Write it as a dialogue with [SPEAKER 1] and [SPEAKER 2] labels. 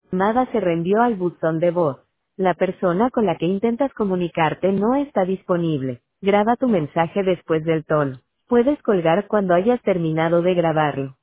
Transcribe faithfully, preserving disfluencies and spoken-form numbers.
[SPEAKER 1] llamada se reenvió al buzón de voz. La persona con la que intentas comunicarte no está disponible. Graba tu mensaje después del tono. Puedes colgar cuando hayas terminado de grabarlo.